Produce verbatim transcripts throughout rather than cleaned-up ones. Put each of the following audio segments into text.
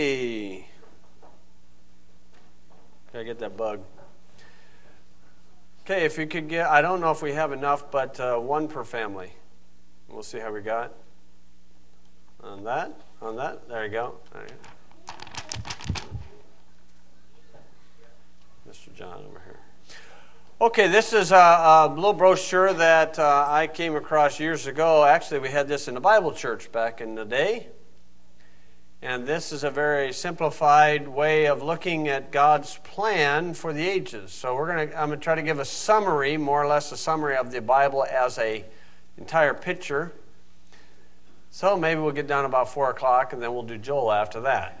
Hey. Gotta get that bug. Okay, if you could get, I don't know if we have enough, but uh, one per family. We'll see how we got. On that, on that, there you go. There you go. Mister John over here. Okay, this is a, a little brochure that uh, I came across years ago. Actually, we had this in the Bible church back in the day. And this is a very simplified way of looking at God's plan for the ages. So we're going to, I'm going to try to give a summary, more or less a summary of the Bible as a entire picture. So maybe we'll get down about four o'clock and then we'll do Joel after that.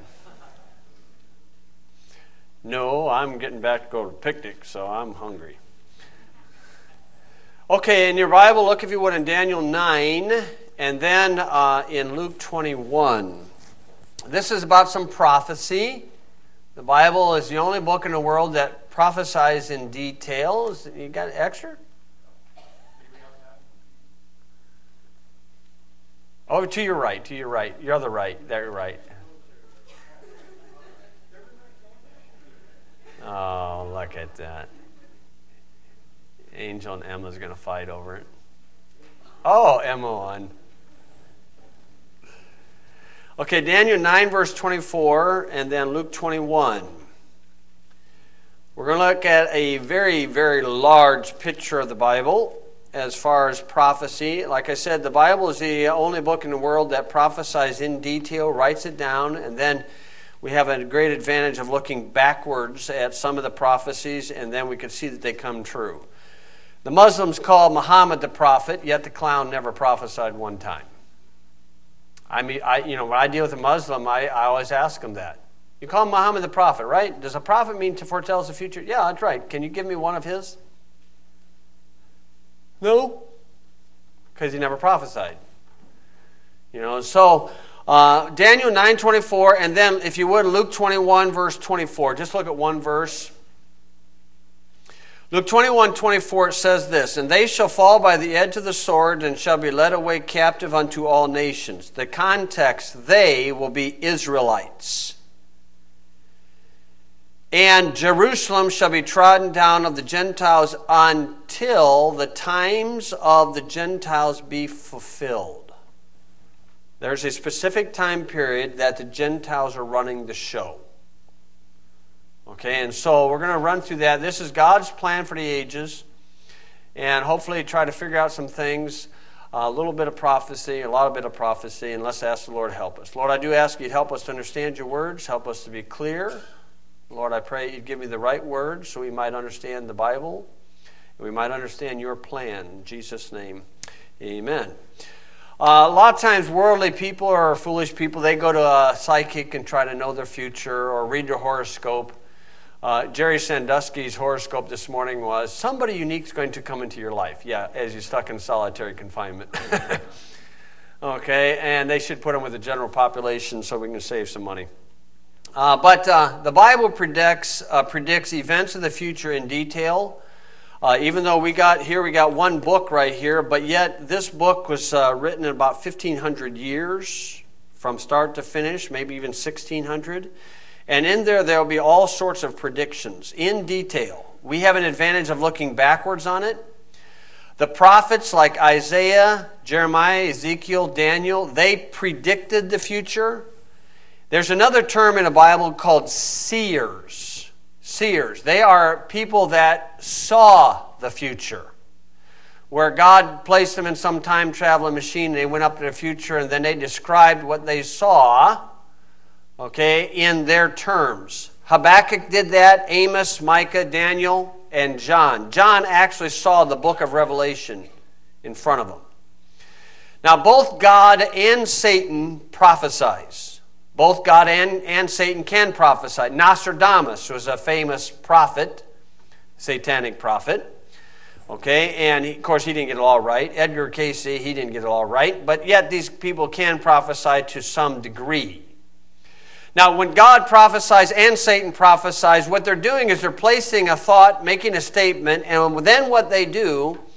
No, I'm getting back to go to a picnic, so I'm hungry. Okay, in your Bible, look if you would in Daniel nine and then uh, in Luke twenty-one. This is about some prophecy. The Bible is the only book in the world that prophesies in detail. You got an extra? Over to your right, to your right. Your other right. There, you're right. Oh, look at that. Angel and Emma's going to fight over it. Oh, Emma won. Okay, Daniel nine, verse twenty-four, and then Luke twenty-one. We're going to look at a very, very large picture of the Bible as far as prophecy. Like I said, the Bible is the only book in the world that prophesies in detail, writes it down, and then we have a great advantage of looking backwards at some of the prophecies, and then we can see that they come true. The Muslims call Muhammad the prophet, yet the clown never prophesied one time. I mean, I you know, when I deal with a Muslim, I, I always ask them that. You call Muhammad the prophet, right? Does a prophet mean to foretell the future? Yeah, that's right. Can you give me one of his? No, because he never prophesied. You know, so uh, Daniel nine twenty-four, and then if you would, Luke twenty-one, verse twenty-four. Just look at one verse. Luke twenty-one, twenty-four, it says this, "And they shall fall by the edge of the sword and shall be led away captive unto all nations." The context, they will be Israelites. "And Jerusalem shall be trodden down of the Gentiles until the times of the Gentiles be fulfilled." There's a specific time period that the Gentiles are running the show. Okay, and so we're going to run through that. This is God's plan for the ages, and hopefully try to figure out some things, a little bit of prophecy, a lot of bit of prophecy, and let's ask the Lord to help us. Lord, I do ask you to help us to understand your words, help us to be clear. Lord, I pray you'd give me the right words so we might understand the Bible, and we might understand your plan. In Jesus' name, amen. Uh, a lot of times worldly people or foolish people, they go to a psychic and try to know their future or read their horoscope. Uh, Jerry Sandusky's horoscope this morning was, somebody unique is going to come into your life. Yeah, as you're stuck in solitary confinement. Okay, and they should put them with the general population so we can save some money. Uh, but uh, the Bible predicts, uh, predicts events of the future in detail. Uh, even though we got here, we got one book right here, but yet this book was uh, written in about fifteen hundred years from start to finish, maybe even sixteen hundred. And in there, there will be all sorts of predictions in detail. We have an advantage of looking backwards on it. The prophets like Isaiah, Jeremiah, Ezekiel, Daniel, they predicted the future. There's another term in the Bible called seers. Seers. They are people that saw the future, where God placed them in some time traveling machine and they went up to the future and then they described what they saw. Okay, in their terms. Habakkuk did that, Amos, Micah, Daniel, and John. John actually saw the book of Revelation in front of him. Now, both God and Satan prophesies. Both God and, and Satan can prophesy. Nostradamus was a famous prophet, satanic prophet. Okay, and he, of course he didn't get it all right. Edgar Cayce, he didn't get it all right. But yet these people can prophesy to some degree. Now, when God prophesies and Satan prophesies, what they're doing is they're placing a thought, making a statement, and then what they do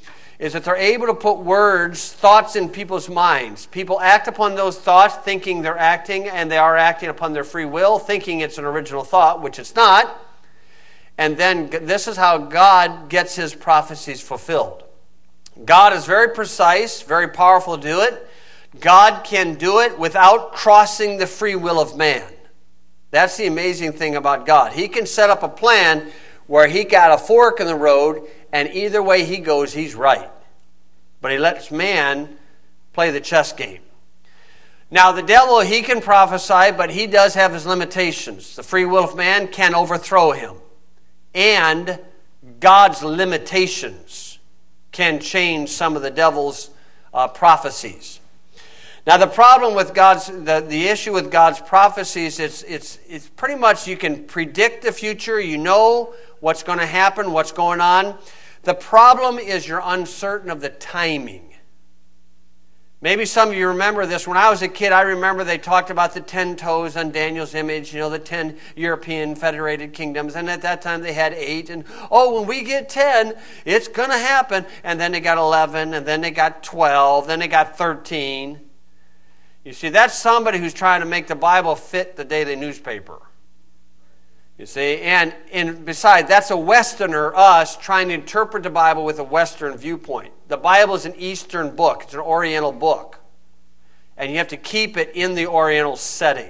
is that they're able to put words, thoughts in people's minds. People act upon those thoughts thinking they're acting, and they are acting upon their free will, thinking it's an original thought, which it's not. And then this is how God gets his prophecies fulfilled. God is very precise, very powerful to do it. God can do it without crossing the free will of man. That's the amazing thing about God. He can set up a plan where he got a fork in the road, and either way he goes, he's right. But he lets man play the chess game. Now, the devil, he can prophesy, but he does have his limitations. The free will of man can overthrow him. And God's limitations can change some of the devil's uh, prophecies. Now, the problem with God's, the, the issue with God's prophecies, it's, it's, it's pretty much you can predict the future. You know what's going to happen, what's going on. The problem is you're uncertain of the timing. Maybe some of you remember this. When I was a kid, I remember they talked about the ten toes on Daniel's image, you know, the ten European federated kingdoms. And at that time they had eight. And, oh, when we get ten, it's going to happen. And then they got eleven, and then they got twelve, then they got thirteen. You see, that's somebody who's trying to make the Bible fit the daily newspaper. You see, and, and besides, that's a Westerner, us, trying to interpret the Bible with a Western viewpoint. The Bible is an Eastern book. It's an Oriental book. And you have to keep it in the Oriental setting.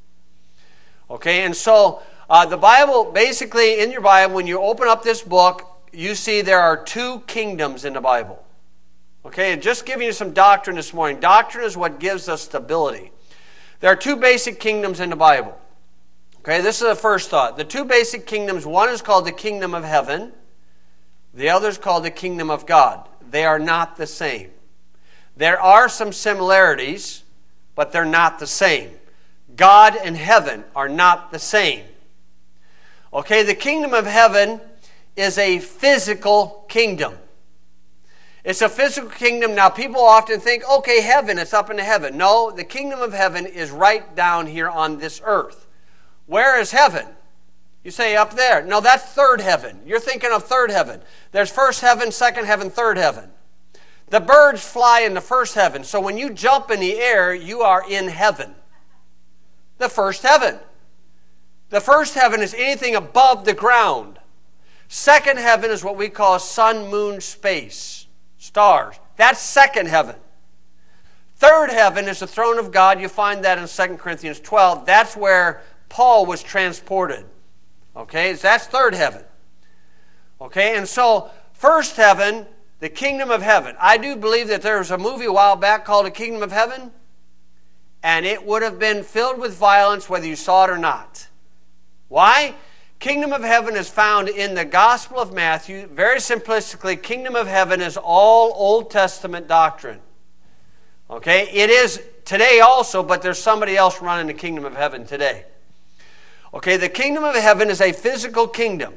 Okay, and so uh, the Bible, basically in your Bible, when you open up this book, you see there are two kingdoms in the Bible. Okay, and just giving you some doctrine this morning. Doctrine is what gives us stability. There are two basic kingdoms in the Bible. Okay, this is the first thought. The two basic kingdoms, one is called the kingdom of heaven. The other is called the kingdom of God. They are not the same. There are some similarities, but they're not the same. God and heaven are not the same. Okay, the kingdom of heaven is a physical kingdom. It's a physical kingdom. Now, people often think, okay, heaven, it's up into heaven. No, the kingdom of heaven is right down here on this earth. Where is heaven? You say up there. No, that's third heaven. You're thinking of third heaven. There's first heaven, second heaven, third heaven. The birds fly in the first heaven. So when you jump in the air, you are in heaven. The first heaven. The first heaven is anything above the ground. Second heaven is what we call sun, moon, space, stars. That's second heaven. Third heaven is the throne of God. You find that in Second Corinthians twelve. That's where Paul was transported. Okay, so that's third heaven. Okay, and so first heaven, the kingdom of heaven. I do believe that there was a movie a while back called The Kingdom of Heaven, and it would have been filled with violence whether you saw it or not. Why? Kingdom of heaven is found in the Gospel of Matthew. Very simplistically, kingdom of heaven is all Old Testament doctrine. Okay, it is today also, but there's somebody else running the kingdom of heaven today. Okay, the kingdom of heaven is a physical kingdom.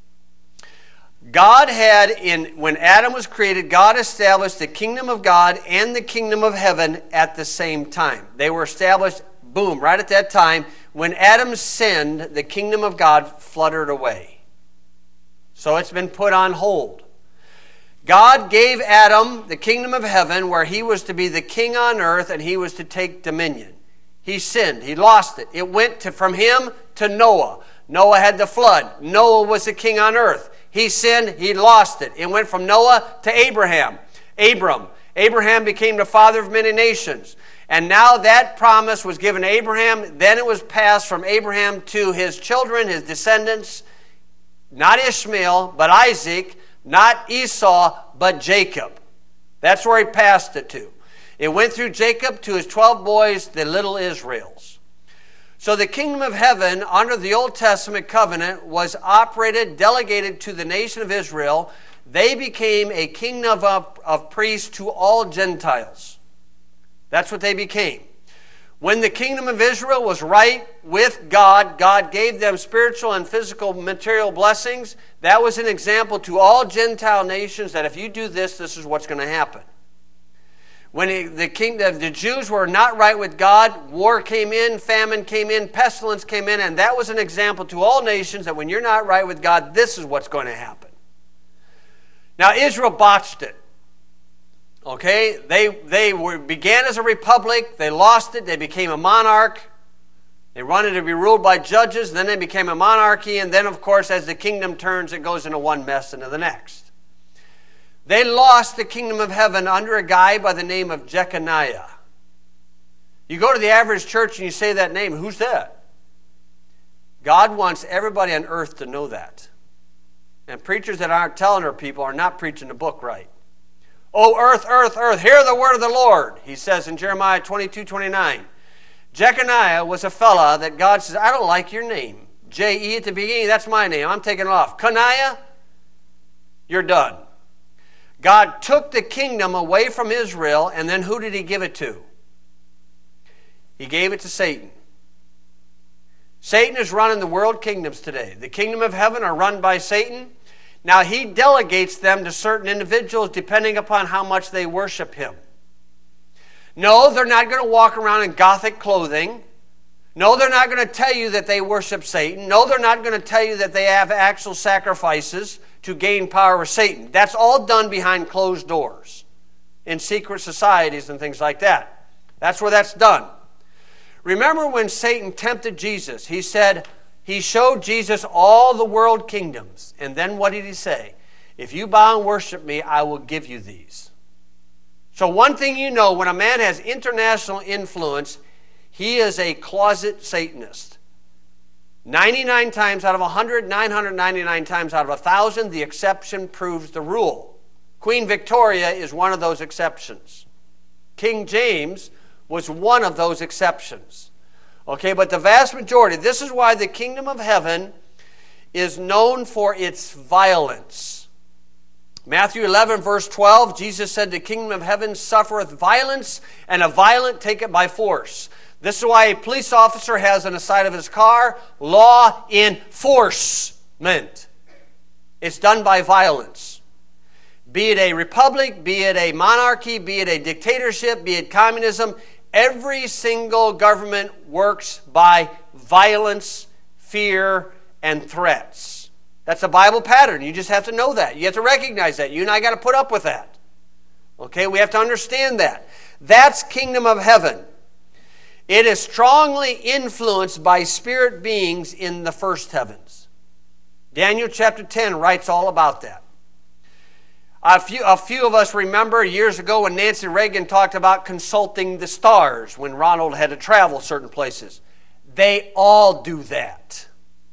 God had, in when Adam was created, God established the kingdom of God and the kingdom of heaven at the same time. They were established, boom, right at that time. When Adam sinned, the kingdom of God fluttered away. So it's been put on hold. God gave Adam the kingdom of heaven where he was to be the king on earth and he was to take dominion. He sinned. He lost it. It went to, from him to Noah. Noah had the flood. Noah was the king on earth. He sinned. He lost it. It went from Noah to Abraham. Abram. Abraham became the father of many nations. And now that promise was given to Abraham. Then it was passed from Abraham to his children, his descendants. Not Ishmael, but Isaac. Not Esau, but Jacob. That's where he passed it to. It went through Jacob to his twelve boys, the little Israels. So the kingdom of heaven under the Old Testament covenant was operated, delegated to the nation of Israel. They became a kingdom of, of priests to all Gentiles. That's what they became. When the kingdom of Israel was right with God, God gave them spiritual and physical material blessings. That was an example to all Gentile nations that if you do this, this is what's going to happen. When it, the, king, the, the Jews were not right with God, war came in, famine came in, pestilence came in, and that was an example to all nations that when you're not right with God, this is what's going to happen. Now, Israel botched it. Okay, they, they were, began as a republic, they lost it, they became a monarch. They wanted to be ruled by judges, then they became a monarchy, and then, of course, as the kingdom turns, it goes into one mess into the next. They lost the kingdom of heaven under a guy by the name of Jeconiah. You go to the average church and you say that name, who's that? God wants everybody on earth to know that. And preachers that aren't telling their people are not preaching the book right. Oh, earth, earth, earth, hear the word of the Lord, he says in Jeremiah twenty-two twenty-nine. Jeconiah was a fella that God says, I don't like your name. J E at the beginning, that's my name. I'm taking it off. Coniah, you're done. God took the kingdom away from Israel, and then who did he give it to? He gave it to Satan. Satan is running the world kingdoms today. The kingdom of heaven are run by Satan. Now he delegates them to certain individuals depending upon how much they worship him. No, they're not going to walk around in Gothic clothing. No, they're not going to tell you that they worship Satan. No, they're not going to tell you that they have actual sacrifices to gain power with Satan. That's all done behind closed doors in secret societies and things like that. That's where that's done. Remember when Satan tempted Jesus, he said, he showed Jesus all the world kingdoms. And then what did he say? If you bow and worship me, I will give you these. So one thing you know, when a man has international influence, he is a closet Satanist. ninety-nine times out of one hundred, nine hundred ninety-nine times out of one thousand, the exception proves the rule. Queen Victoria is one of those exceptions. King James was one of those exceptions. Okay, but the vast majority, this is why the kingdom of heaven is known for its violence. Matthew eleven, verse twelve, Jesus said, the kingdom of heaven suffereth violence, and a violent take it by force. This is why a police officer has on the side of his car, law enforcement. It's done by violence. Be it a republic, be it a monarchy, be it a dictatorship, be it communism, every single government works by violence, fear, and threats. That's a Bible pattern. You just have to know that. You have to recognize that. You and I got to put up with that. Okay, we have to understand that. That's kingdom of heaven. It is strongly influenced by spirit beings in the first heavens. Daniel chapter ten writes all about that. A few, a few of us remember years ago when Nancy Reagan talked about consulting the stars when Ronald had to travel certain places. They all do that.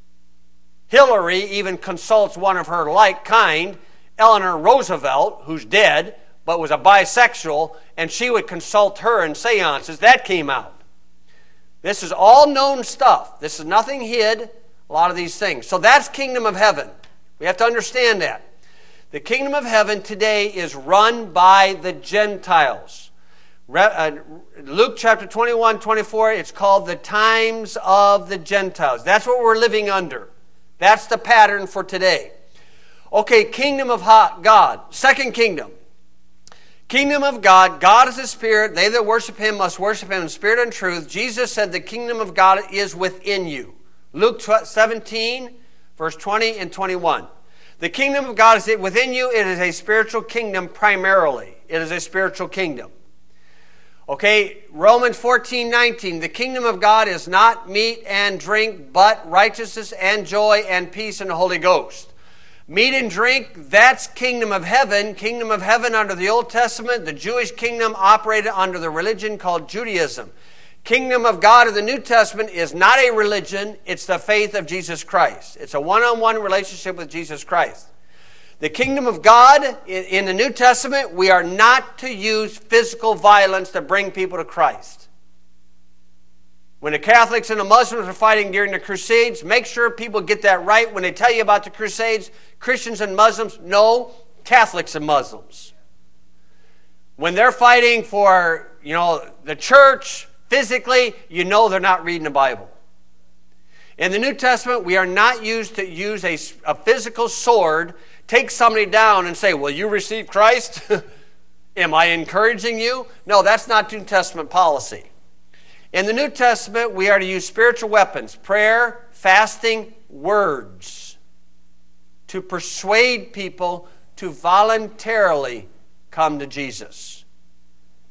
Hillary even consults one of her like kind, Eleanor Roosevelt, who's dead, but was a bisexual, and she would consult her in seances. That came out. This is all known stuff. This is nothing hid, a lot of these things. So that's kingdom of heaven. We have to understand that. The kingdom of heaven today is run by the Gentiles. Luke chapter twenty-one, twenty-four, it's called the times of the Gentiles. That's what we're living under. That's the pattern for today. Okay, kingdom of God. Second kingdom. Kingdom of God. God is a spirit. They that worship him must worship him in spirit and truth. Jesus said the kingdom of God is within you. Luke seventeen, verse twenty and twenty-one. The kingdom of God is within you. It is a spiritual kingdom primarily. It is a spiritual kingdom. Okay, Romans fourteen, nineteen. The kingdom of God is not meat and drink, but righteousness and joy and peace in the Holy Ghost. Meat and drink, that's kingdom of heaven. Kingdom of heaven under the Old Testament. The Jewish kingdom operated under the religion called Judaism. Kingdom of God of the New Testament is not a religion. It's the faith of Jesus Christ. It's a one-on-one relationship with Jesus Christ. The kingdom of God, in the New Testament, we are not to use physical violence to bring people to Christ. When the Catholics and the Muslims are fighting during the Crusades, make sure people get that right. When they tell you about the Crusades, Christians and Muslims, no, Catholics and Muslims. When they're fighting for, you know, the church, physically, you know they're not reading the Bible. In the New Testament, we are not used to use a, a physical sword, take somebody down and say, will you receive Christ? Am I encouraging you? No, that's not New Testament policy. In the New Testament, we are to use spiritual weapons, prayer, fasting, words, to persuade people to voluntarily come to Jesus.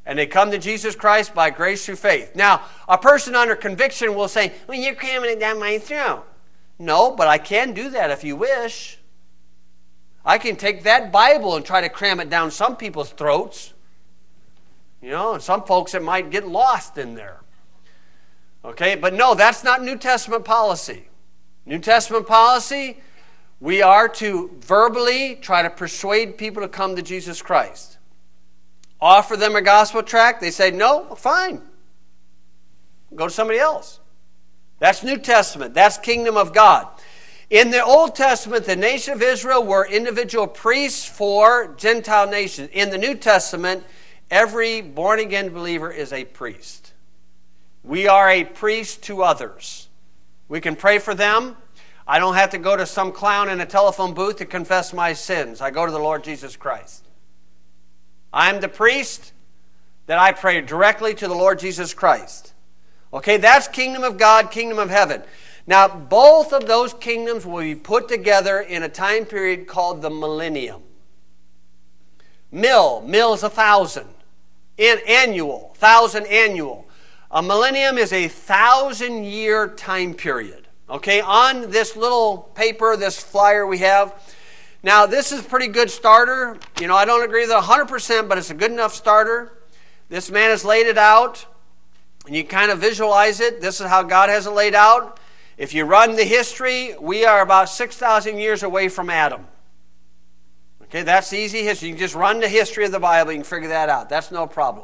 And they come to Jesus Christ by grace through faith. Now, a person under conviction will say, well, you're cramming it down my throat. No, but I can do that if you wish. I can take that Bible and try to cram it down some people's throats. You know, and some folks, it might get lost in there. Okay, but no, that's not New Testament policy. New Testament policy, we are to verbally try to persuade people to come to Jesus Christ. Offer them a gospel tract, they say, no, fine. Go to somebody else. That's New Testament. That's kingdom of God. In the Old Testament, the nation of Israel were individual priests for Gentile nations. In the New Testament, every born-again believer is a priest. We are a priest to others. We can pray for them. I don't have to go to some clown in a telephone booth to confess my sins. I go to the Lord Jesus Christ. I'm the priest that I pray directly to the Lord Jesus Christ. Okay, that's kingdom of God, kingdom of heaven. Now, both of those kingdoms will be put together in a time period called the millennium. Mil, mil is a thousand. In, annual, thousand annual. A millennium is a thousand-year time period. Okay, on this little paper, this flyer we have. Now, this is a pretty good starter. You know, I don't agree with it one hundred percent, but it's a good enough starter. This man has laid it out, and you kind of visualize it. This is how God has it laid out. If you run the history, we are about six thousand years away from Adam. Okay, that's easy history. You can just run the history of the Bible. You can figure that out. That's no problem.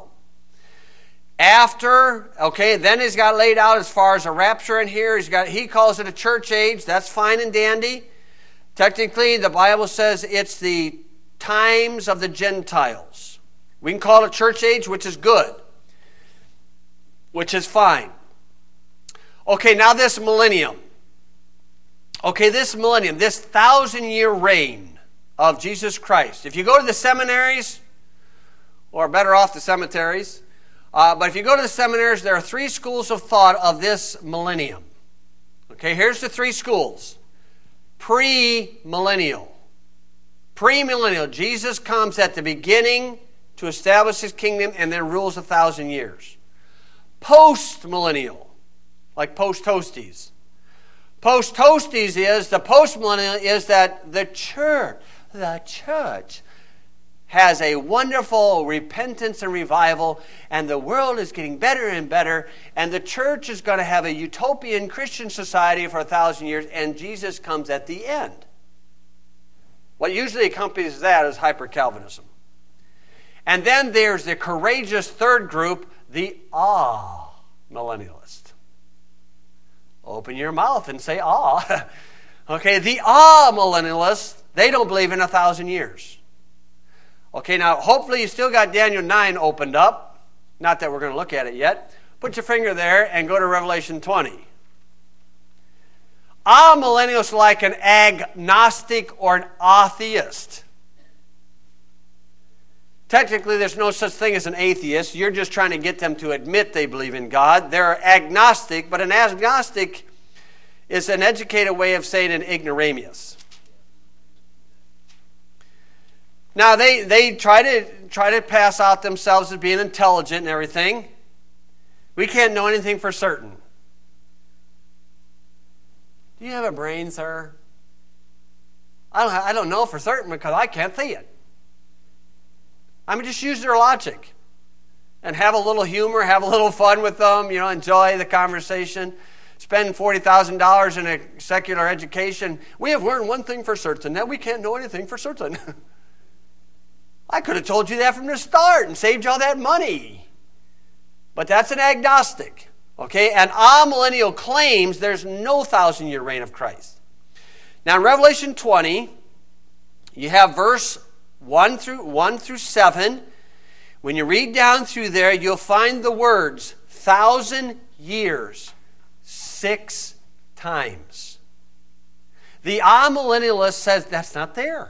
After, okay, then he's got laid out as far as a rapture in here. He's got, he calls it a church age. That's fine and dandy. Technically, the Bible says it's the times of the Gentiles. We can call it church age, which is good, which is fine. Okay, now this millennium. Okay, this millennium, this thousand-year reign of Jesus Christ. If you go to the seminaries, or better off the cemeteries, uh, but if you go to the seminaries, there are three schools of thought of this millennium. Okay, here's the three schools. Pre-millennial. Pre-millennial. Jesus comes at the beginning to establish his kingdom and then rules a thousand years. Post-millennial. Like post-toasties. Post-toasties is, the post-millennial is that the church, the church has a wonderful repentance and revival, and the world is getting better and better, and the church is going to have a utopian Christian society for a thousand years, and Jesus comes at the end. What usually accompanies that is hyper-Calvinism. And then there's the courageous third group, the ah-millennialist. Open your mouth and say ah. Okay, the ah-millennialists, they don't believe in a thousand years. Okay, now hopefully you still got Daniel nine opened up. Not that we're going to look at it yet. Put your finger there and go to Revelation twenty. Ah-millennials are like an agnostic or an atheist. Technically, there's no such thing as an atheist. You're just trying to get them to admit they believe in God. They're agnostic, but an agnostic is an educated way of saying an ignoramus. Now, they, they try to try to pass out themselves as being intelligent and everything. We can't know anything for certain. Do you have a brain, sir? I don't, I don't know for certain because I can't see it. I mean, just use their logic and have a little humor, have a little fun with them, you know, enjoy the conversation. Spend forty thousand dollars in a secular education. We have learned one thing for certain, that we can't know anything for certain. I could have told you that from the start and saved you all that money. But that's an agnostic. Okay? And amillennial claims there's no thousand-year reign of Christ. Now in Revelation twenty, you have verse one through one through seven. When you read down through there, you'll find the words thousand years six times. The amillennialist says that's not there.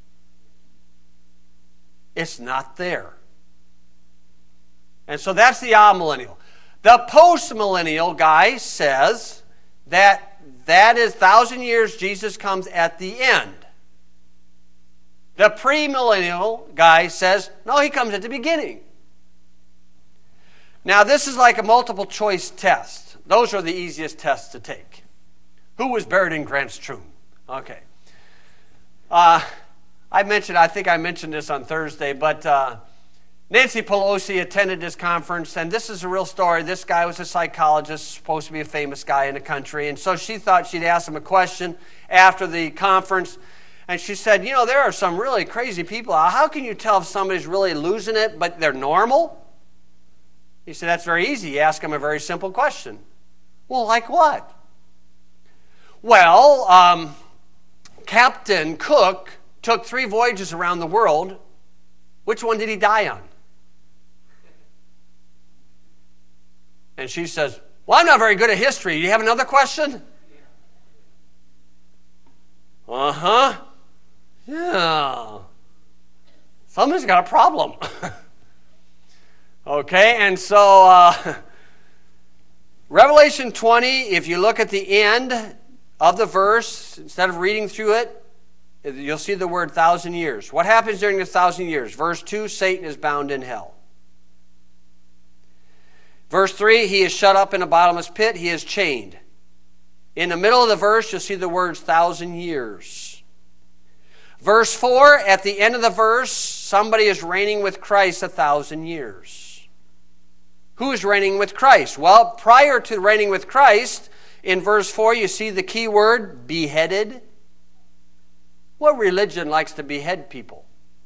It's not there. And so that's the amillennial. The postmillennial guy says that that is thousand years, Jesus comes at the end. The premillennial guy says, no, he comes at the beginning. Now, this is like a multiple choice test. Those are the easiest tests to take. Who was buried in Grant's tomb? Okay. Uh, I mentioned, I think I mentioned this on Thursday, but uh, Nancy Pelosi attended this conference, and this is a real story. This guy was a psychologist, supposed to be a famous guy in the country, and so she thought she'd ask him a question after the conference, and she said, you know, there are some really crazy people. How can you tell if somebody's really losing it, but they're normal? He said, that's very easy. You ask them a very simple question. Well, like what? Well, um, Captain Cook took three voyages around the world. Which one did he die on? And she says, well, I'm not very good at history. Do you have another question? Uh-huh. Yeah. Somebody's got a problem. Okay, and so uh, Revelation twenty, if you look at the end of the verse, instead of reading through it, you'll see the word thousand years. What happens during the thousand years? Verse two, Satan is bound in hell. Verse three, he is shut up in a bottomless pit. He is chained. In the middle of the verse, you'll see the words thousand years. Verse four, at the end of the verse, somebody is reigning with Christ a thousand years. Who is reigning with Christ? Well, prior to reigning with Christ, in verse four, you see the key word, beheaded. What religion likes to behead people?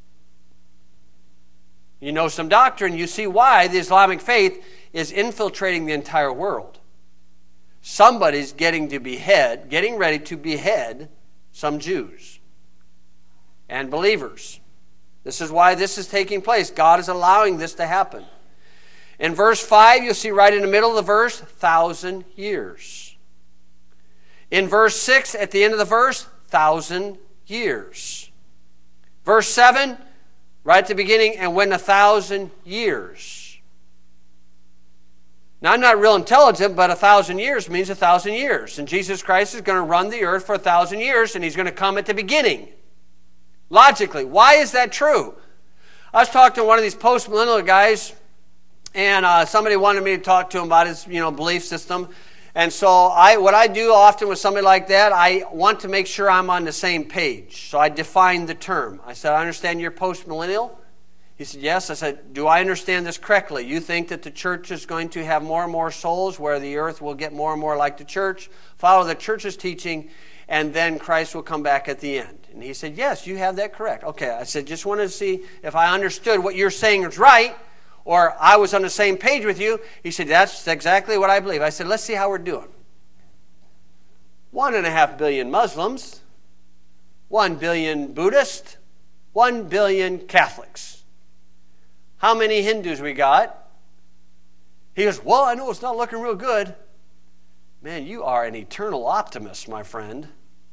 You know some doctrine, you see why the Islamic faith is infiltrating the entire world. Somebody's getting to behead, getting ready to behead some Jews and believers. This is why this is taking place. God is allowing this to happen. In verse five, you'll see right in the middle of the verse, thousand years. In verse six, at the end of the verse, thousand years. Verse seven, right at the beginning, and when a thousand years. Now, I'm not real intelligent, but a thousand years means a thousand years. And Jesus Christ is going to run the earth for a thousand years, and he's going to come at the beginning. Logically, why is that true? I was talking to one of these post-millennial guys, and uh, somebody wanted me to talk to him about his, you know, belief system. And so I, what I do often with somebody like that, I want to make sure I'm on the same page. So I define the term. I said, I understand you're post-millennial. He said, yes. I said, do I understand this correctly? You think that the church is going to have more and more souls, where the earth will get more and more like the church, follow the church's teaching, and then Christ will come back at the end? And he said, yes, you have that correct. Okay, I said, just wanted to see if I understood what you're saying is right, or I was on the same page with you. He said, that's exactly what I believe. I said, let's see how we're doing. One and a half billion Muslims, one billion Buddhists, one billion Catholics. How many Hindus we got? He goes, well, I know it's not looking real good. Man, you are an eternal optimist, my friend.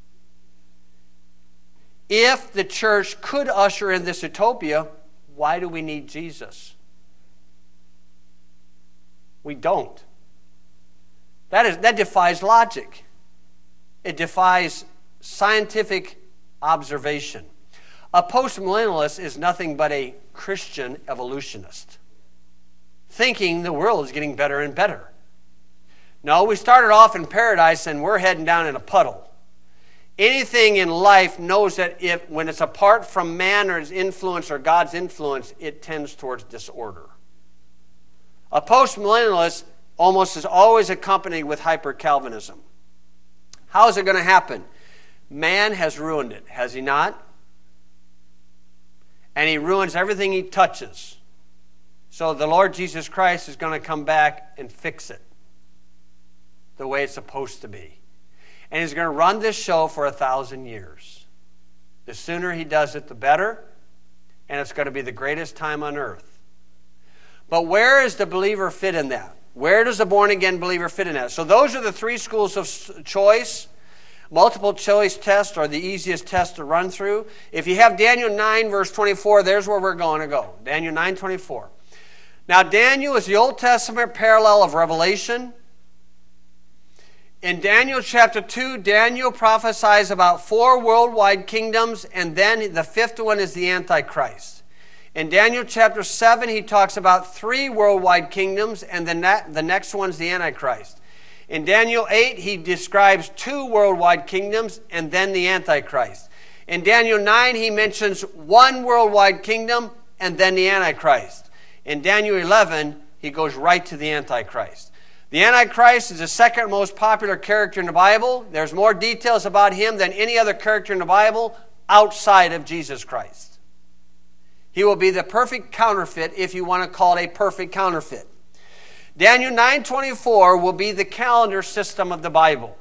If the church could usher in this utopia, why do we need Jesus? We don't. That is, that defies logic. It defies scientific observation. A postmillennialist is nothing but a Christian evolutionist, thinking the world is getting better and better. No, we started off in paradise and we're heading down in a puddle. Anything in life knows that if, when it's apart from man or his influence or God's influence, it tends towards disorder. A postmillennialist almost is always accompanied with hyper-Calvinism. How is it going to happen? Man has ruined it, has he not? And he ruins everything he touches. So the Lord Jesus Christ is going to come back and fix it the way it's supposed to be. And he's going to run this show for a thousand years. The sooner he does it, the better. And it's going to be the greatest time on earth. But where does the believer fit in that? Where does the born-again believer fit in that? So those are the three schools of choice. Multiple choice tests are the easiest test to run through. If you have Daniel nine, verse twenty-four, there's where we're going to go. Daniel nine, twenty-four. Now, Daniel is the Old Testament parallel of Revelation. In Daniel chapter two, Daniel prophesies about four worldwide kingdoms, and then the fifth one is the Antichrist. In Daniel chapter seven, he talks about three worldwide kingdoms, and the, ne- the next one's the Antichrist. In Daniel eight, he describes two worldwide kingdoms and then the Antichrist. In Daniel nine, he mentions one worldwide kingdom and then the Antichrist. In Daniel eleven, he goes right to the Antichrist. The Antichrist is the second most popular character in the Bible. There's more details about him than any other character in the Bible outside of Jesus Christ. He will be the perfect counterfeit, if you want to call it a perfect counterfeit. Daniel nine twenty-four will be the calendar system of the Bible.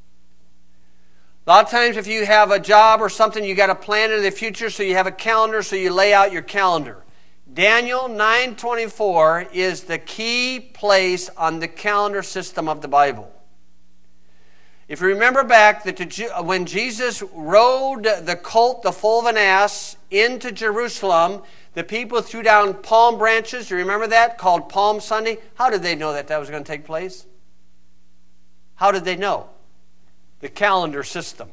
A lot of times if you have a job or something, you got to plan in the future, so you have a calendar, so you lay out your calendar. Daniel nine twenty-four is the key place on the calendar system of the Bible. If you remember back that when Jesus rode the colt, the foal of an ass, into Jerusalem, the people threw down palm branches. You remember that? Called Palm Sunday. How did they know that that was going to take place? How did they know? The calendar system.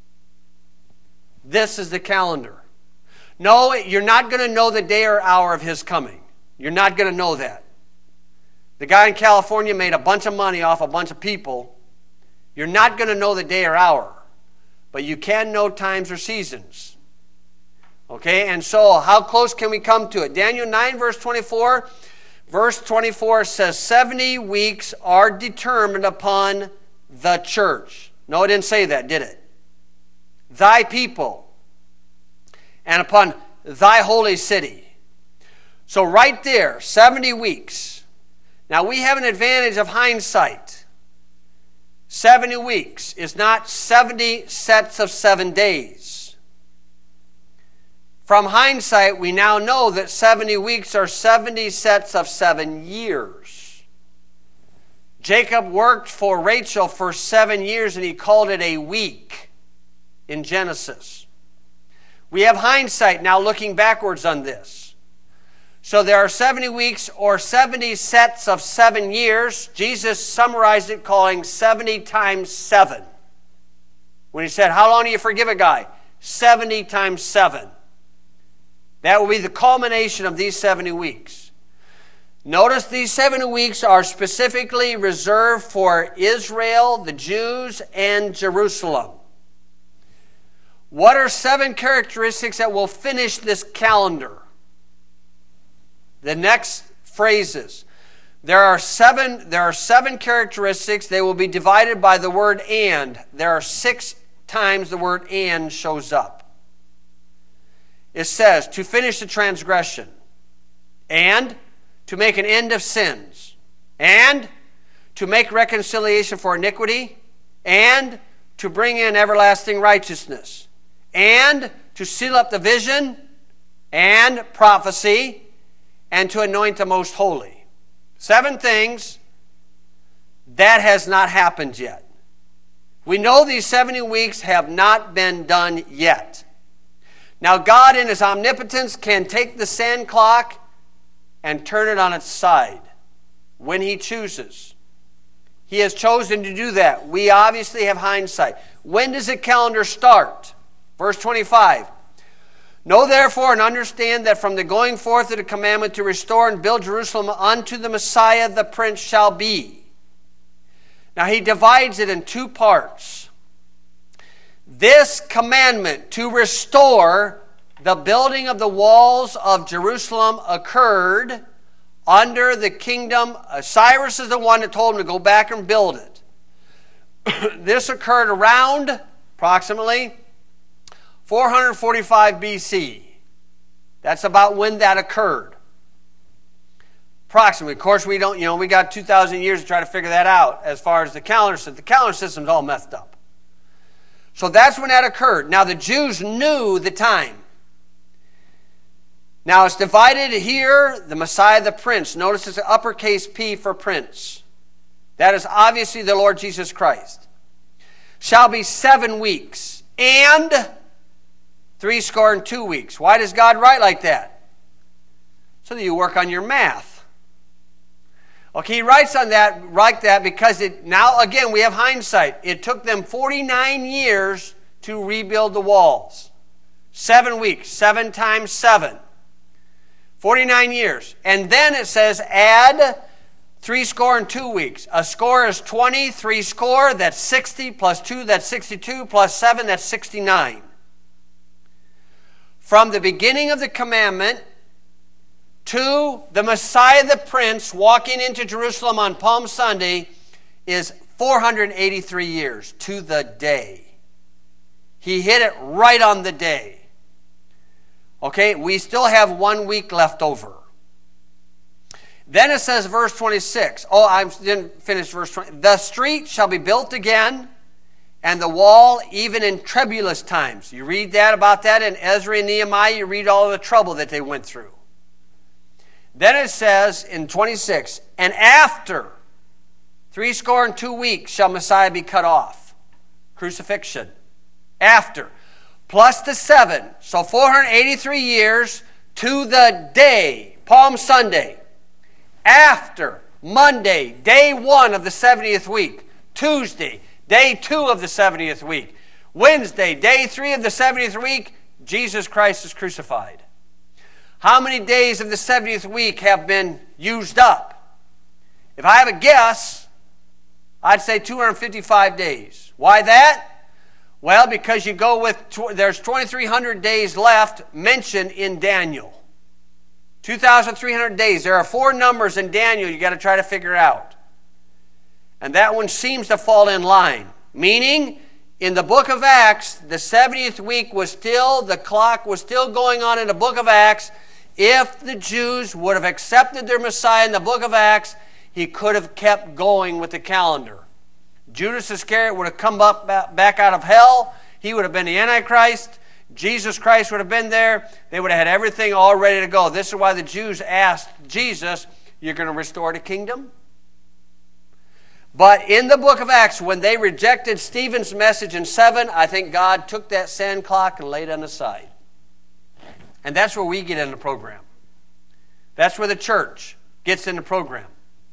This is the calendar. No, you're not going to know the day or hour of his coming. You're not going to know that. The guy in California made a bunch of money off a bunch of people. You're not going to know the day or hour. But you can know times or seasons. Okay, and so how close can we come to it? Daniel nine verse twenty-four. Verse twenty-four says, seventy weeks are determined upon the church. No, it didn't say that, did it? Thy people. And upon thy holy city. So right there, seventy weeks. Now we have an advantage of hindsight. seventy weeks is not seventy sets of seven days. From hindsight, we now know that seventy weeks are seventy sets of seven years. Jacob worked for Rachel for seven years and he called it a week in Genesis. We have hindsight now looking backwards on this. So there are seventy weeks or seventy sets of seven years. Jesus summarized it calling seventy times seven. When he said, how long do you forgive a guy? seventy times seven. That will be the culmination of these seventy weeks. Notice these seventy weeks are specifically reserved for Israel, the Jews, and Jerusalem. What are seven characteristics that will finish this calendar? The next phrases. There are seven, there are seven characteristics. They will be divided by the word and. There are six times the word and shows up. It says, to finish the transgression, and to make an end of sins, and to make reconciliation for iniquity, and to bring in everlasting righteousness, and to seal up the vision, and prophecy, and to anoint the most holy. Seven things. That has not happened yet. We know these seventy weeks have not been done yet. Now God in his omnipotence can take the sand clock and turn it on its side when he chooses. He has chosen to do that. We obviously have hindsight. When does the calendar start? Verse twenty-five. Know therefore and understand that from the going forth of the commandment to restore and build Jerusalem unto the Messiah the Prince shall be. Now he divides it in two parts. This commandment to restore the building of the walls of Jerusalem occurred under the kingdom. Cyrus is the one that told him to go back and build it. This occurred around approximately four forty-five B C. That's about when that occurred. Approximately. Of course, we don't, you know, we got two thousand years to try to figure that out as far as the calendar system. The calendar system's all messed up. So that's when that occurred. Now the Jews knew the time. Now it's divided here, the Messiah, the Prince. Notice it's an uppercase P for Prince. That is obviously the Lord Jesus Christ. Shall be seven weeks and three score and two weeks. Why does God write like that? So that you work on your math. Okay, he writes on that like that because it now, again, we have hindsight. It took them forty-nine years to rebuild the walls. Seven weeks, seven times seven. forty-nine years. And then it says add three score and two weeks. A score is twenty, three score, that's sixty, plus two, that's sixty-two, plus seven, that's sixty-nine. From the beginning of the commandment to the Messiah the Prince walking into Jerusalem on Palm Sunday is four hundred eighty-three years to the day. He hit it right on the day. Okay, we still have one week left over. Then it says, verse twenty-six. Oh, I didn't finish verse twenty. The street shall be built again, and the wall even in troublous times. You read that about that in Ezra and Nehemiah. You read all of the trouble that they went through. Then it says in twenty-six, and after three score and two weeks shall Messiah be cut off. Crucifixion. After. Plus the seven. So four hundred eighty-three years to the day. Palm Sunday. After Monday, day one of the seventieth week. Tuesday, day two of the seventieth week. Wednesday, day three of the seventieth week, Jesus Christ is crucified. How many days of the seventieth week have been used up? If I have a guess, I'd say two hundred fifty-five days. Why that? Well, because you go with, there's twenty-three hundred days left mentioned in Daniel. two thousand three hundred days. There are four numbers in Daniel you got to try to figure out. And that one seems to fall in line. Meaning, in the book of Acts, the seventieth week was still, the clock was still going on in the book of Acts. If the Jews would have accepted their Messiah in the book of Acts, he could have kept going with the calendar. Judas Iscariot would have come up back out of hell. He would have been the Antichrist. Jesus Christ would have been there. They would have had everything all ready to go. This is why the Jews asked Jesus, you're going to restore the kingdom? But in the book of Acts, when they rejected Stephen's message in seven, I think God took that sand clock and laid it on the side. And that's where we get in the program. That's where the church gets in the program.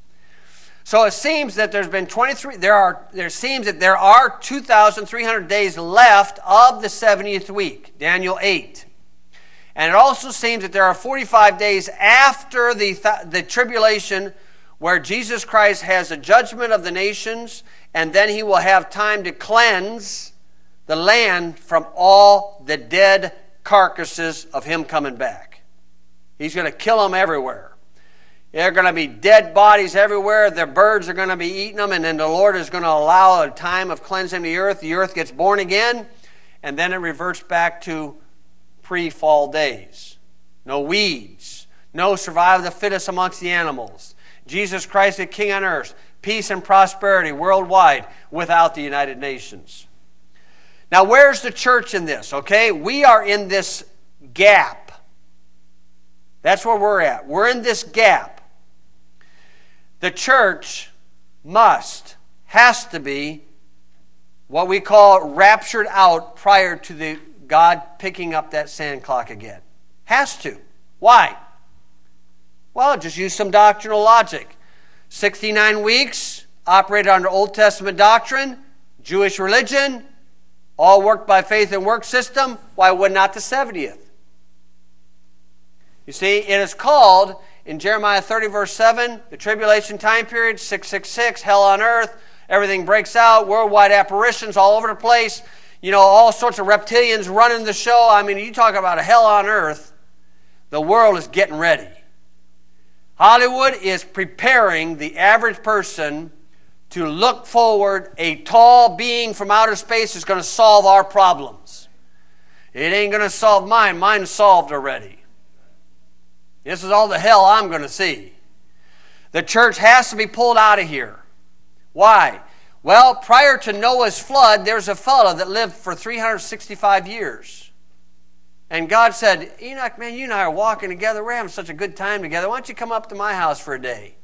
So it seems that there's been twenty-three, there are, there seems that there are two thousand three hundred days left of the seventieth week, Daniel eight. And it also seems that there are forty-five days after the, the tribulation where Jesus Christ has a judgment of the nations, and then he will have time to cleanse the land from all the dead carcasses of him coming back. He's going to kill them everywhere. There are going to be dead bodies everywhere. The birds are going to be eating them, and then the Lord is going to allow a time of cleansing the earth. The earth gets born again, and then it reverts back to pre-fall days. No weeds. No survival of the fittest amongst the animals. Jesus Christ the King on earth. Peace and prosperity worldwide without the United Nations. Now, where's the church in this? Okay, we are in this gap. That's where we're at. We're in this gap. The church must, has to be what we call raptured out prior to the God picking up that sand clock again. Has to. Why? Well, just use some doctrinal logic. sixty-nine weeks, operated under Old Testament doctrine, Jewish religion, all worked by faith and work system. Why would not the seventieth? You see, it is called, in Jeremiah thirty, verse seven, the tribulation time period, six six six, hell on earth, everything breaks out, worldwide apparitions all over the place, you know, all sorts of reptilians running the show. I mean, you talk about a hell on earth, the world is getting ready. Hollywood is preparing the average person to look forward. A tall being from outer space is going to solve our problems. It ain't going to solve mine. Mine's solved already. This is all the hell I'm going to see. The church has to be pulled out of here. Why? Well, prior to Noah's flood, there's a fellow that lived for three hundred sixty-five years. And God said, Enoch, man, you and I are walking together. We're having such a good time together. Why don't you come up to my house for a day?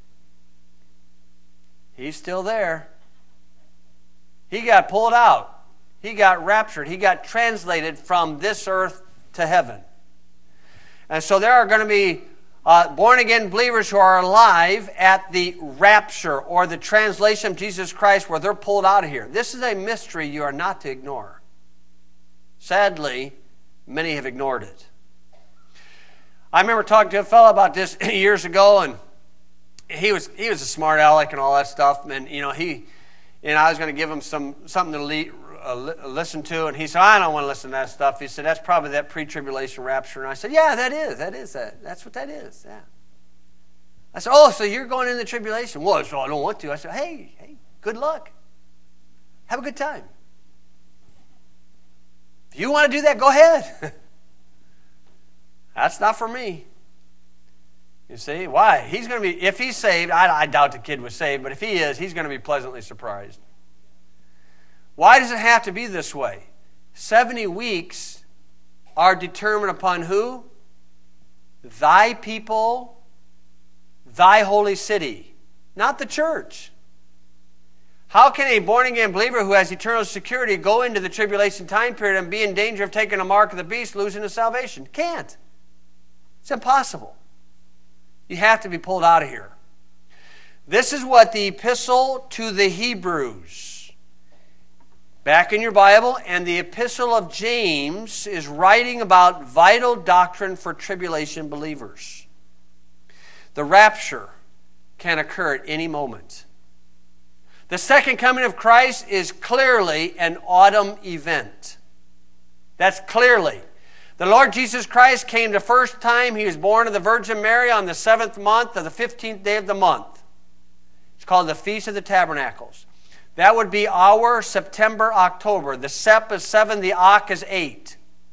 He's still there. He got pulled out. He got raptured. He got translated from this earth to heaven. And so there are going to be uh, born-again believers who are alive at the rapture or the translation of Jesus Christ where they're pulled out of here. This is a mystery you are not to ignore. Sadly, many have ignored it. I remember talking to a fellow about this years ago, and he was he was a smart aleck and all that stuff. And you know he, and I was going to give him some something to le- uh, listen to, and he said, "I don't want to listen to that stuff." He said, "That's probably that pre-tribulation rapture." And I said, "Yeah, that is. That is that. That's what that is." Yeah. I said, "Oh, so you're going into the tribulation?" Well, so I don't want to. I said, "Hey, hey, good luck. Have a good time. If you want to do that, go ahead." That's not for me. You see? Why? He's going to be, if he's saved, I, I doubt the kid was saved, but if he is, he's going to be pleasantly surprised. Why does it have to be this way? seventy weeks are determined upon who? Thy people, thy holy city, not the church. How can a born-again believer who has eternal security go into the tribulation time period and be in danger of taking a mark of the beast, losing his salvation? Can't. It's impossible. You have to be pulled out of here. This is what the epistle to the Hebrews, back in your Bible, and the epistle of James is writing about vital doctrine for tribulation believers. The rapture can occur at any moment. The second coming of Christ is clearly an autumn event. That's clearly. The Lord Jesus Christ came the first time. He was born of the Virgin Mary on the seventh month of the fifteenth day of the month. It's called the Feast of the Tabernacles. That would be our September, October. The Sep is seven, the Ak is eight.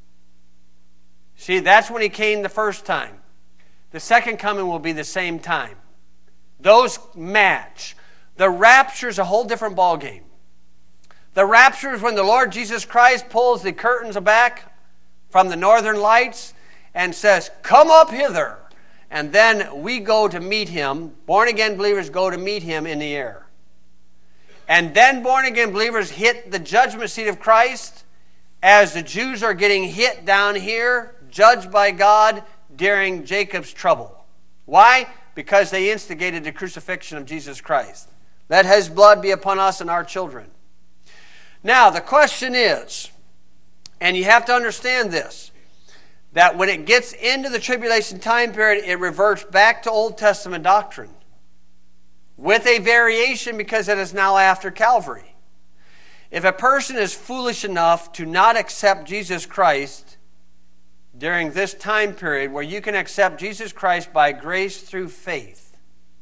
See, that's when he came the first time. The second coming will be the same time. Those match. The rapture is a whole different ballgame. The rapture is when the Lord Jesus Christ pulls the curtains back from the northern lights and says, "Come up hither." And then we go to meet him. Born-again believers go to meet him in the air. And then born-again believers hit the judgment seat of Christ as the Jews are getting hit down here, judged by God during Jacob's trouble. Why? Because they instigated the crucifixion of Jesus Christ. Let his blood be upon us and our children. Now, the question is, and you have to understand this, that when it gets into the tribulation time period, it reverts back to Old Testament doctrine with a variation because it is now after Calvary. If a person is foolish enough to not accept Jesus Christ during this time period where you can accept Jesus Christ by grace through faith,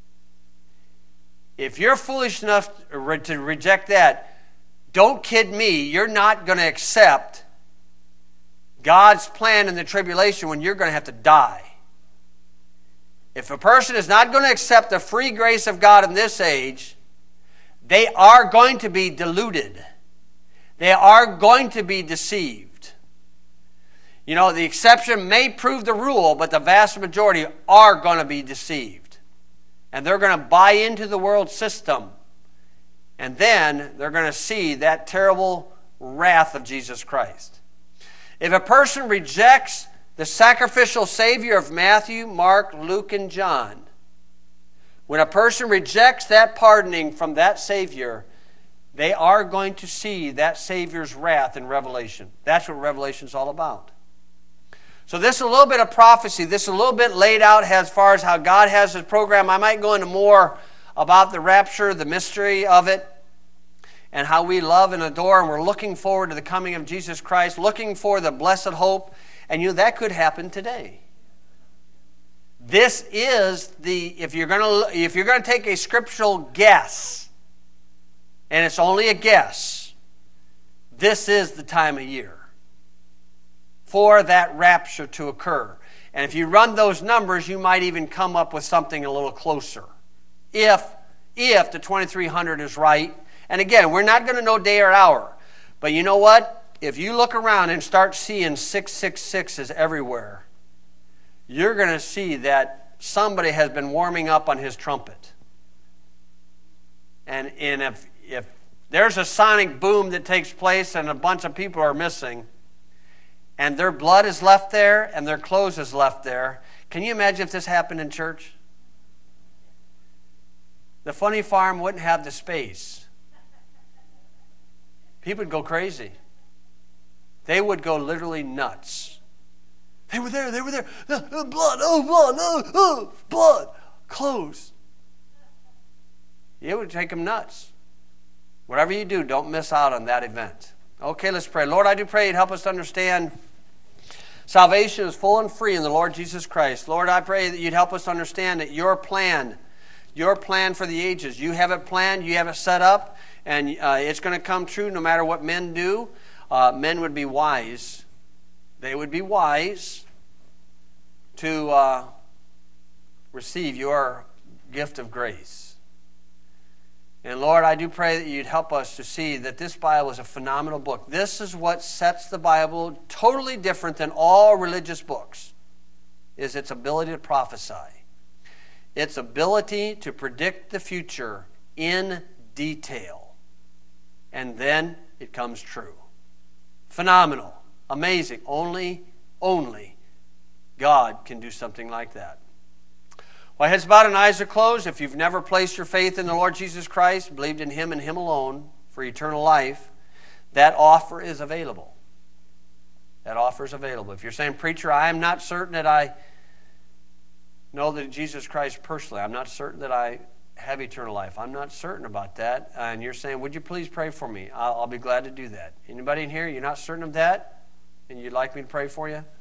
if you're foolish enough to reject that, don't kid me, you're not going to accept God's plan in the tribulation when you're going to have to die. If a person is not going to accept the free grace of God in this age, they are going to be deluded. They are going to be deceived. You know, the exception may prove the rule, but the vast majority are going to be deceived. And they're going to buy into the world system. And then they're going to see that terrible wrath of Jesus Christ. If a person rejects the sacrificial Savior of Matthew, Mark, Luke, and John, when a person rejects that pardoning from that Savior, they are going to see that Savior's wrath in Revelation. That's what Revelation is all about. So this is a little bit of prophecy. This is a little bit laid out as far as how God has his program. I might go into more about the rapture, the mystery of it, and how we love and adore, and we're looking forward to the coming of Jesus Christ, looking for the blessed hope. And you know, that could happen today. This is the, if you're going to, if you're going to take a scriptural guess, and it's only a guess, this is the time of year for that rapture to occur. And if you run those numbers, you might even come up with something a little closer. If, if the twenty-three hundred is right. And again, we're not going to know day or hour. But you know what? If you look around and start seeing six six sixes everywhere, you're going to see that somebody has been warming up on his trumpet. And, and if, if there's a sonic boom that takes place and a bunch of people are missing, and their blood is left there and their clothes is left there, can you imagine if this happened in church? The funny farm wouldn't have the space. People would go crazy. They would go literally nuts. They were there, they were there. The, the blood, oh, blood, oh, oh, blood. Clothes. It would take them nuts. Whatever you do, don't miss out on that event. Okay, let's pray. Lord, I do pray you'd help us to understand salvation is full and free in the Lord Jesus Christ. Lord, I pray that you'd help us to understand that your plan, your plan for the ages, you have it planned, you have it set up, and uh, it's going to come true no matter what men do. Uh, men would be wise. They would be wise to uh, receive your gift of grace. And Lord, I do pray that you'd help us to see that this Bible is a phenomenal book. This is what sets the Bible totally different than all religious books, is its ability to prophesy. Its ability to predict the future in detail. And then it comes true. Phenomenal. Amazing. Only, only God can do something like that. While heads bowed and eyes are closed, if you've never placed your faith in the Lord Jesus Christ, believed in Him and Him alone for eternal life, that offer is available. That offer is available. If you're saying, preacher, I am not certain that I know that Jesus Christ personally, I'm not certain that I have eternal life. I'm not certain about that. And you're saying, would you please pray for me? I'll, I'll be glad to do that. Anybody in here, you're not certain of that? And you'd like me to pray for you?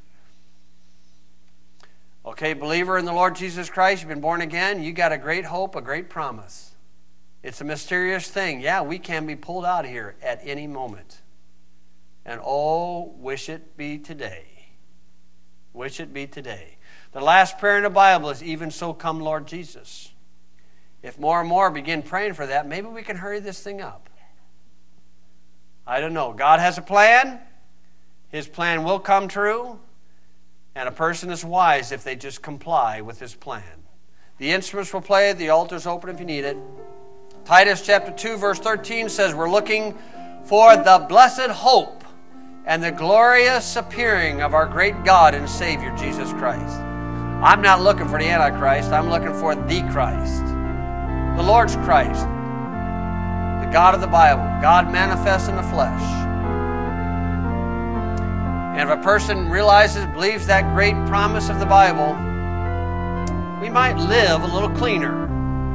Okay, believer in the Lord Jesus Christ, you've been born again, you got a great hope, a great promise. It's a mysterious thing. Yeah, we can be pulled out of here at any moment. And oh, wish it be today. Wish it be today. The last prayer in the Bible is, even so come Lord Jesus. If more and more begin praying for that, maybe we can hurry this thing up. I don't know. God has a plan. His plan will come true. And a person is wise if they just comply with His plan. The instruments will play. The altar's open if you need it. Titus chapter two verse thirteen says we're looking for the blessed hope and the glorious appearing of our great God and Savior, Jesus Christ. I'm not looking for the Antichrist. I'm looking for the Christ. The Lord's Christ. The God of the Bible. God manifest in the flesh. And if a person realizes, believes that great promise of the Bible, we might live a little cleaner.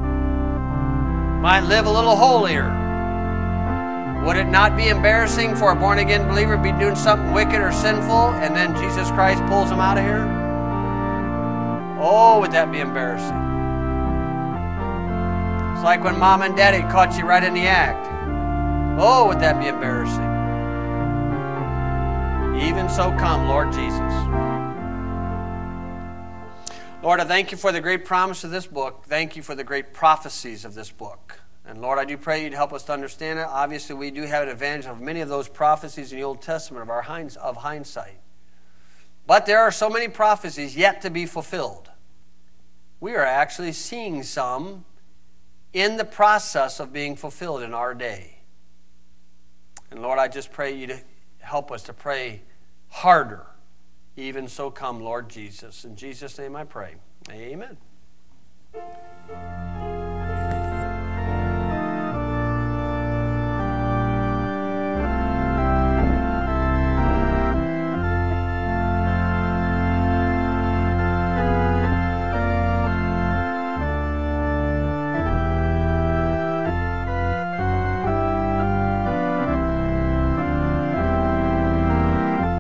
Might live a little holier. Would it not be embarrassing for a born-again believer to be doing something wicked or sinful and then Jesus Christ pulls them out of here? Oh, would that be embarrassing? It's like when mom and daddy caught you right in the act. Oh, would that be embarrassing? Even so come, Lord Jesus. Lord, I thank you for the great promise of this book. Thank you for the great prophecies of this book. And Lord, I do pray you'd help us to understand it. Obviously, we do have an advantage of many of those prophecies in the Old Testament of our hinds, of hindsight. But there are so many prophecies yet to be fulfilled. We are actually seeing some in the process of being fulfilled in our day. And Lord, I just pray you to help us to pray harder. Even so come, Lord Jesus. In Jesus' name I pray. Amen.